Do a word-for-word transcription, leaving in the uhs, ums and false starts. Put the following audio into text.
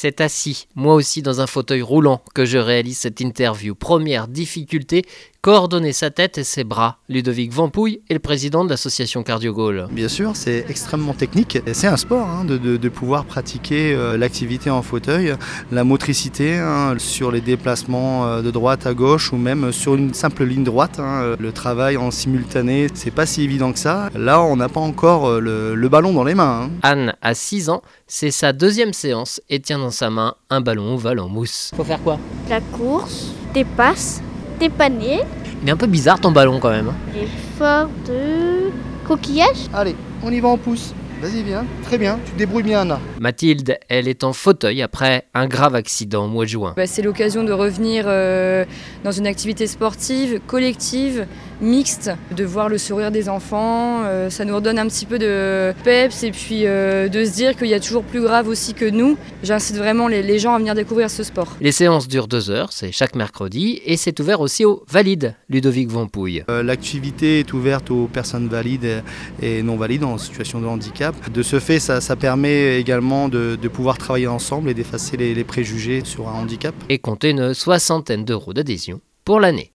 C'est assis, moi aussi dans un fauteuil roulant, que je réalise cette interview. Première difficulté, coordonner sa tête et ses bras. Ludovic Vampouille est le président de l'association Cardio-Gaulle. Bien sûr, c'est extrêmement technique. C'est un sport hein, de, de, de pouvoir pratiquer euh, l'activité en fauteuil, la motricité hein, sur les déplacements euh, de droite à gauche ou même sur une simple ligne droite. Hein, le travail en simultané, c'est pas si évident que ça. Là, on n'a pas encore euh, le, le ballon dans les mains. Hein. Anne a six ans, c'est sa deuxième séance et tient dans sa main un ballon ovale en mousse. Faut faire quoi? La course, des passes, des paniers. Il est un peu bizarre ton ballon quand même. Et fort de coquillage. Allez, on y va en pouce. Vas-y, viens. Très bien, tu te débrouilles bien, Anna. Mathilde, elle est en fauteuil après un grave accident au mois de juin. Bah, c'est l'occasion de revenir euh, dans une activité sportive, collective, mixte, de voir le sourire des enfants. Euh, ça nous redonne un petit peu de peps et puis euh, de se dire qu'il y a toujours plus grave aussi que nous. J'incite vraiment les, les gens à venir découvrir ce sport. Les séances durent deux heures, c'est chaque mercredi et c'est ouvert aussi aux valides, Ludovic Vampouille. Euh, l'activité est ouverte aux personnes valides et non valides en situation de handicap. De ce fait, ça, ça permet également de, de pouvoir travailler ensemble et d'effacer les, les préjugés sur un handicap. Et compter une soixantaine d'euros d'adhésion pour l'année.